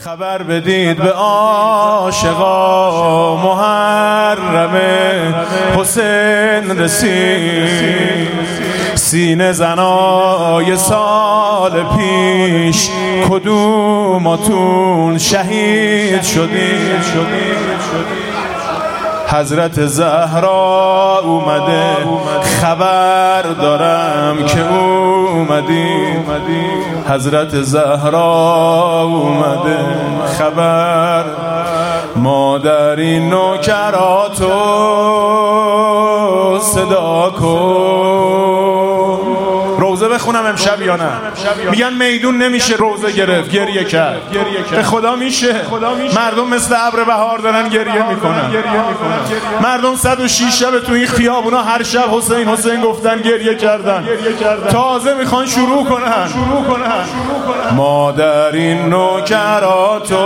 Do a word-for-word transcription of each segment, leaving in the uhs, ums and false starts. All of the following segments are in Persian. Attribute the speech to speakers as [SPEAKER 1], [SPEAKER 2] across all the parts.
[SPEAKER 1] خبر بدید به عاشقا محرم حسین رسید. سینه زنای سال پیش کدوماتون شهید شدید؟ حضرت زهرا اومده، خبر دارم که اومدی. حضرت زهرا اومده، خبر مادری نوکراتو صدا کن. روزه بخونم امشب یا نه؟ میگن میدون نمیشه روزه گرفت، گریه کرد. به خدا میشه. مردم مثل ابر بهار دارن گریه میکنن. مردم صد و شش شب تو این خیابونا هر شب حسین حسین گفتن، گریه کردن. تازه میخوان شروع کنن. مادری نوکراتو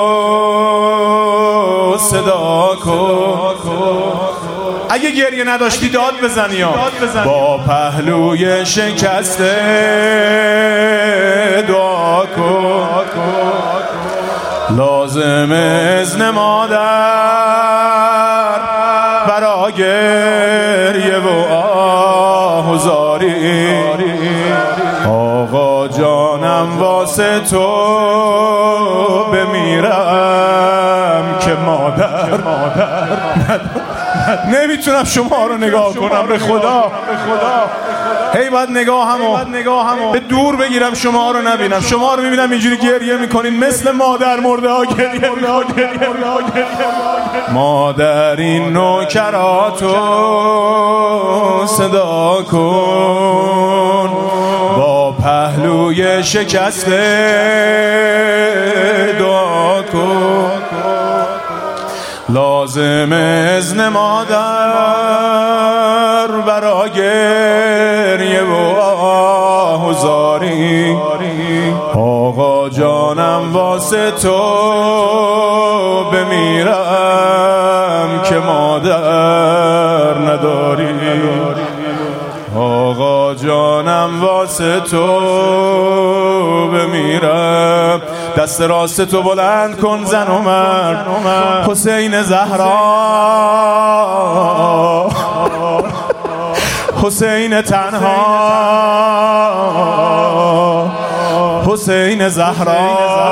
[SPEAKER 1] صدا کن. اگه گریه نداشتی داد بزنی ها. با پهلوی شکسته دعا کن. لازم اذن مادر برا گریه و آه و زاری. آقا جانم واسه تو بمیرم که مادر نمیتونم شما رو نگاه کنم. به خدا هی باید نگاه همو به دور بگیرم، شما رو نبینم. شما رو میبینم اینجوری گریه میکنین مثل مادر مرده ها گریه میکنین. مادر این نوکراتو صدا کن. با پهلوی شکسته دعا کن. لازم اذن مادر برا گریه و آه و زاری. آقا جانم واسه تو بمیرم که مادر نداری. آقا جانم واسه تو بمیرم. دست راست تو بلند کن زن و مرد. حسین زهرا، حسین تنها، حسین زهرا،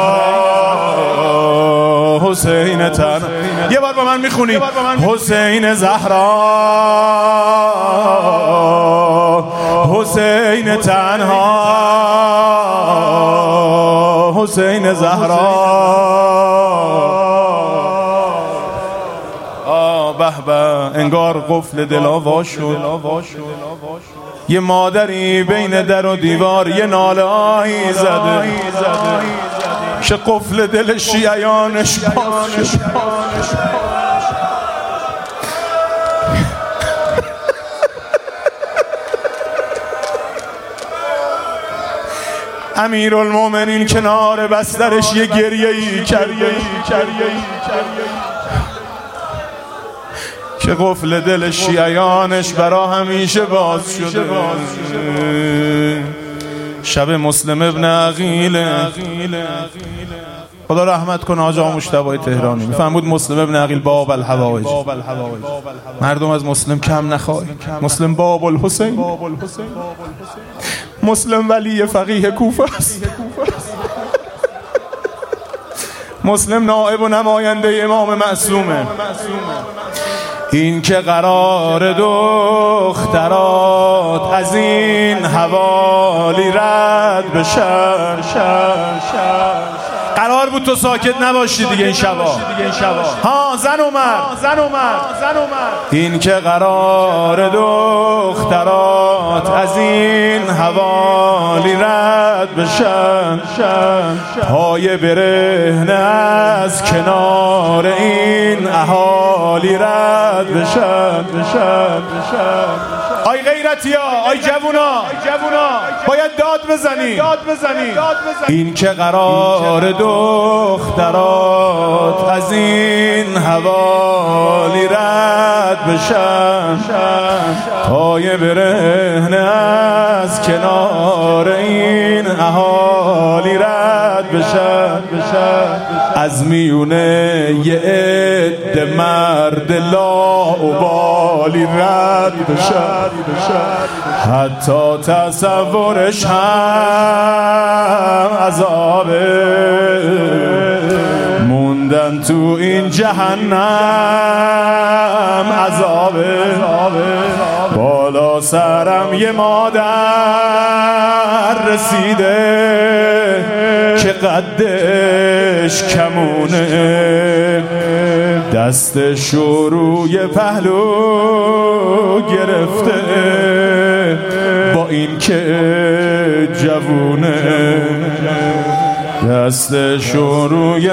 [SPEAKER 1] حسین تنها. یه بار با من میخونی. حسین زهرا، حسین تنها، حسین زهرا. آه به به، انگار قفل دلا وا شد. یه مادری بین در و دیوار یه ناله آهی زده که قفل دل شیعیانش باز شد. امیرالمومنین کنار بسترش یه گریه‌ای کرده که قفل دل شیعیانش برا همیشه باز شده. شب مسلم ابن عقیل، خدا رحمت کنه حاج آقا مجتبی تهرانی، میفهمود مسلم ابن عقیل باب الحوائج. مردم از مسلم کم نخواه. مسلم باب الحسین، مسلم ولی فقیه کوفه است. مسلم نائب و نماینده امام معصومه. این که قرار دخترات از این حوالی رد بشن. قرار بود تو ساکت نباشی دیگه این شبا. ها زن و مرد. این که قرار دخترات از این حوالی رد بشن. پای برهنه از کنار این اهالی رد بشن. آی غیرتی ها، آی جوونا، باید داد بزنی. این که قرار دخترات از این حوالی رد بشن. پای برهنه از کنار این اهالی رد بشن. از میونه یه عده مرد لاابالی رد بشد، حتی تصورش هم عذابه. موندن تو این جهنم عذابه. بالا سرم یه مادر رسیده که قدش کمونه، دستش روی پهلو گرفته با این که جوونه، دستش روی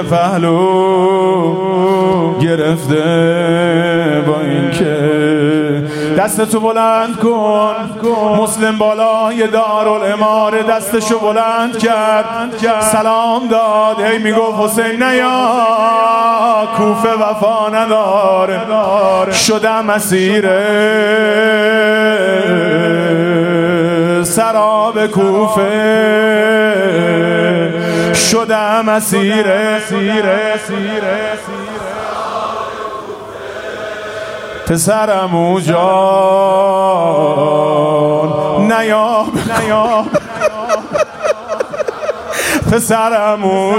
[SPEAKER 1] پهلو گرفته با این که. دستتو بلند کن. مسلم بالای دارالاماره دستشو بلند کرد، سلام داد، هی میگفت حسین نیا، کوفه وفا نداره، شدم اسیر سراب کوفه، شدم اسیر پسرم او جان نیا، پسرم او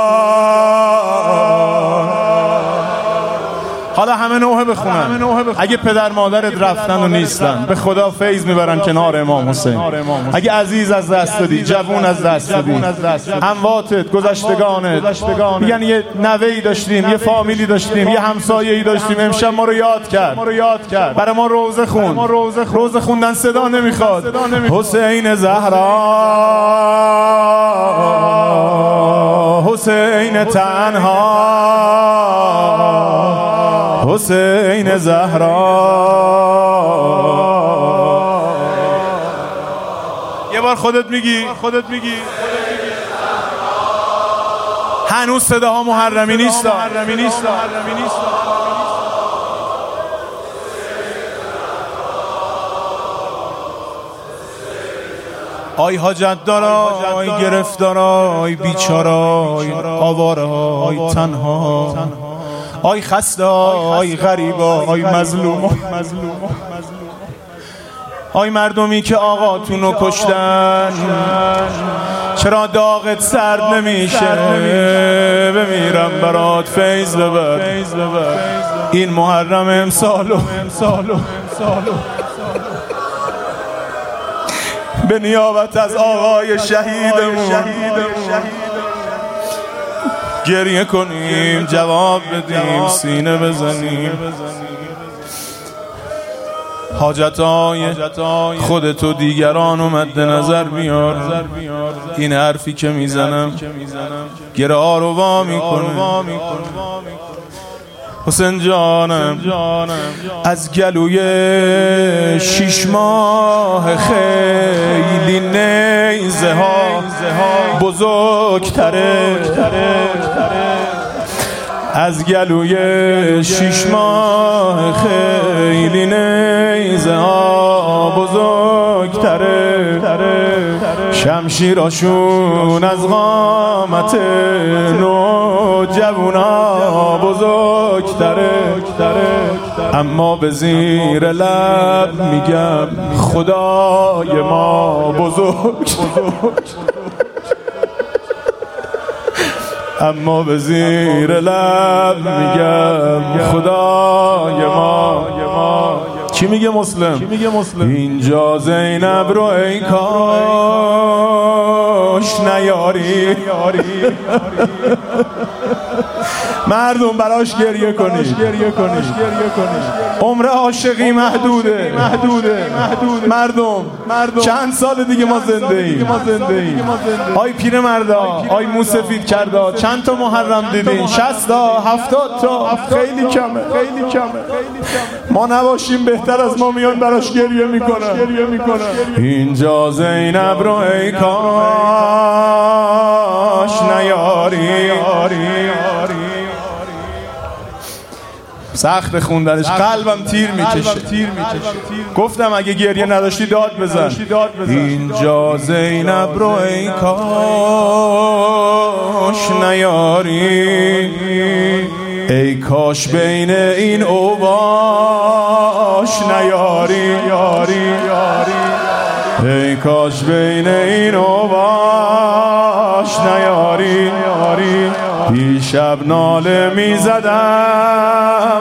[SPEAKER 1] جان. حالا همه نوحه بخونن. اگه پدر مادرت رفتن و نیستن، به خدا فیض میبرن کنار امام حسین. اگه عزیز از دست دادی، جوون از دست دادی، امواتت، گذشتگانت میگن یه نوهی داشتیم، یه فامیلی داشتیم، یه همسایه‌ای داشتیم، امشب ما رو یاد کرد، برای ما روزه خون. روزه خوندن صدا نمیخواد. حسین زهرا، حسین تنها، حسین زهرا. یه بار خودت میگی، خودت میگی هنوز صداها محرمی نیست. آی حاجت دارا، آی گرفتارا، آی بیچارا، آی آوارا، آی تنها، آی خسته، آی غریبا، آی مظلوم، آی مردمی که آقاتونو کشتن، چرا داغت سرد نمیشه؟ بمیرم برات فیض ببر. این محرم امسالو به نیابت از آقای شهیدمون گریه کنیم، جواب بدیم، سینه بزنیم. حاجتای خودتو دیگران رو مد نظر بیار. این حرفی که میزنم گره آروا میکنه. حسین جانم از گلوی شیش ماه خیلی نیزه ها بزرگتره، از گلوی شیش ماه خیلی نیزه ها بزرگتره، شمشیراشون از قامت نو جوونا بزرگتره، اما به زیر لب میگم خدای ما بزرگ، اما به زیر لب میگم خدای ما. چی میگه مسلم؟ اینجا زینب رو ای کاش نیاری، مردم براش گریه کنی. عمر عاشقی محدوده، مردم چند سال دیگه ما زنده ایم. آی پیر مردا، آی موسفید کردا، چند تا محرم دیدین؟ شصت تا، هفتاد تا، خیلی کمه. ما نباشیم بهتر از ما میان براش گریه میکنن. اینجا زینب رو ای کاش نیاری، سخت خوندنش، قلبم تیر میکشه. گفتم اگه گریه نداشتی داد بزن. اینجا زینب رو ای کاش نیاری، ای کاش بین این اوباش نیاری، ای کاش بین این اوباش نیاری. دیشب ناله می زدم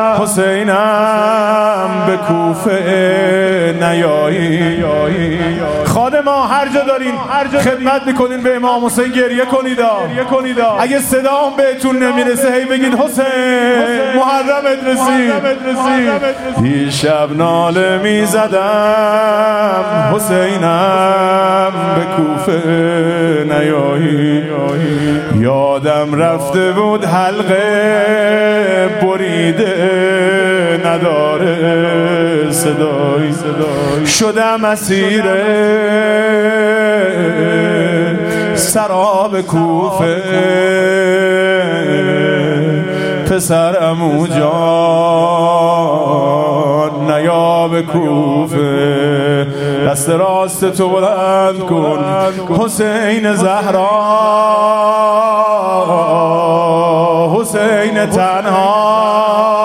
[SPEAKER 1] حسینم به کوفه نیایی. خادم ها هر جا دارین خدمت میکنین به امام حسین گریه کنید. اگه صدام بهتون نمیرسه هی بگین حسین محرمت رسید. دیشب ناله می زدم حسینم به کوفه نیایی. یادم رفته بود حلقه بریده نداره صدای، شدم اسیر سراب کوفه. پسرمو جان نیا به کوفه، دست راست تو بلند کن حسین زهرا، حسین تنها